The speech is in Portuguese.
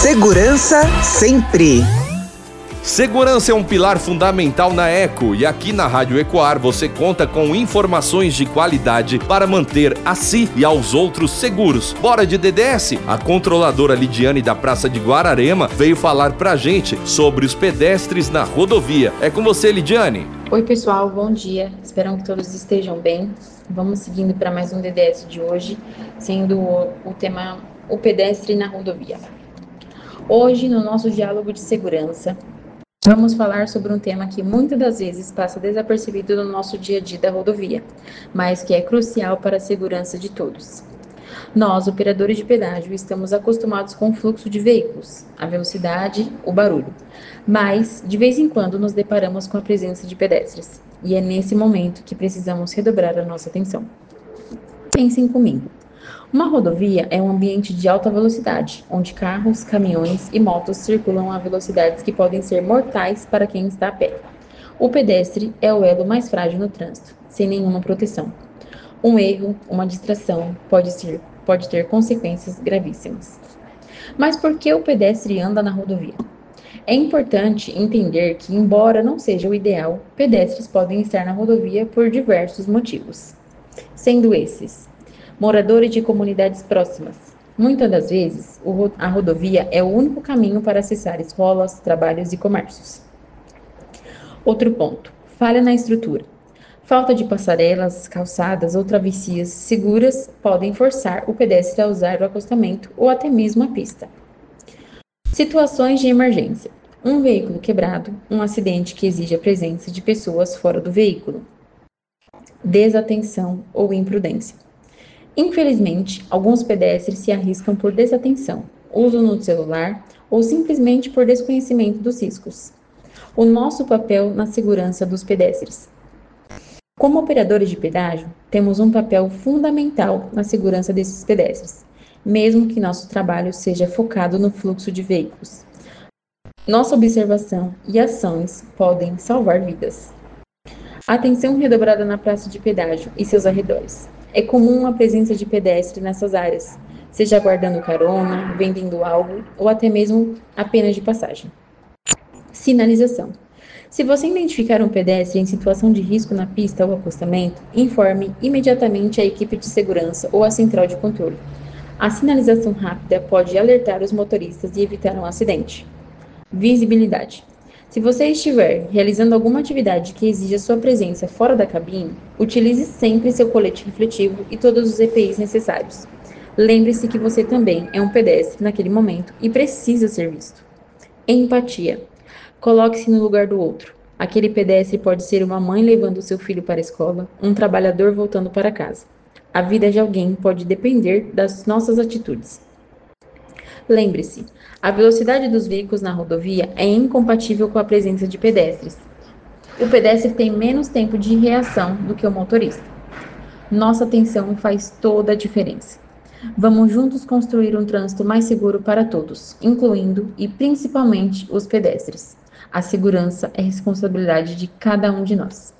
Segurança sempre. Segurança é um pilar fundamental na Eco e aqui na Rádio Ecoar você conta com informações de qualidade para manter a si e aos outros seguros. Bora de DDS? A controladora Lidiane da Praça de Guararema veio falar pra gente sobre os pedestres na rodovia. É com você, Lidiane. Oi pessoal, bom dia. Espero que todos estejam bem. Vamos seguindo para mais um DDS de hoje, sendo o tema o pedestre na rodovia. Hoje, no nosso diálogo de segurança, vamos falar sobre um tema que muitas das vezes passa desapercebido no nosso dia a dia da rodovia, mas que é crucial para a segurança de todos. Nós, operadores de pedágio, estamos acostumados com o fluxo de veículos, a velocidade, o barulho, mas de vez em quando nos deparamos com a presença de pedestres, e é nesse momento que precisamos redobrar a nossa atenção. Pensem comigo. Uma rodovia é um ambiente de alta velocidade, onde carros, caminhões e motos circulam a velocidades que podem ser mortais para quem está a pé. O pedestre é o elo mais frágil no trânsito, sem nenhuma proteção. Um erro, uma distração, pode ter consequências gravíssimas. Mas por que o pedestre anda na rodovia? É importante entender que, embora não seja o ideal, pedestres podem estar na rodovia por diversos motivos. Sendo esses: moradores de comunidades próximas. Muitas das vezes, a rodovia é o único caminho para acessar escolas, trabalhos e comércios. Outro ponto: falha na estrutura. Falta de passarelas, calçadas ou travessias seguras podem forçar o pedestre a usar o acostamento ou até mesmo a pista. Situações de emergência. Um veículo quebrado, um acidente que exige a presença de pessoas fora do veículo. Desatenção ou imprudência. Infelizmente, alguns pedestres se arriscam por desatenção, uso no celular ou simplesmente por desconhecimento dos riscos. O nosso papel na segurança dos pedestres. Como operadores de pedágio, temos um papel fundamental na segurança desses pedestres, mesmo que nosso trabalho seja focado no fluxo de veículos. Nossa observação e ações podem salvar vidas. Atenção redobrada na praça de pedágio e seus arredores. É comum a presença de pedestre nessas áreas, seja aguardando carona, vendendo algo ou até mesmo apenas de passagem. Sinalização. Se você identificar um pedestre em situação de risco na pista ou acostamento, informe imediatamente a equipe de segurança ou a central de controle. A sinalização rápida pode alertar os motoristas e evitar um acidente. Visibilidade. Se você estiver realizando alguma atividade que exija sua presença fora da cabine, utilize sempre seu colete refletivo e todos os EPIs necessários. Lembre-se que você também é um pedestre naquele momento e precisa ser visto. Empatia. Coloque-se no lugar do outro. Aquele pedestre pode ser uma mãe levando seu filho para a escola, um trabalhador voltando para casa. A vida de alguém pode depender das nossas atitudes. Lembre-se, a velocidade dos veículos na rodovia é incompatível com a presença de pedestres. O pedestre tem menos tempo de reação do que o motorista. Nossa atenção faz toda a diferença. Vamos juntos construir um trânsito mais seguro para todos, incluindo e principalmente os pedestres. A segurança é responsabilidade de cada um de nós.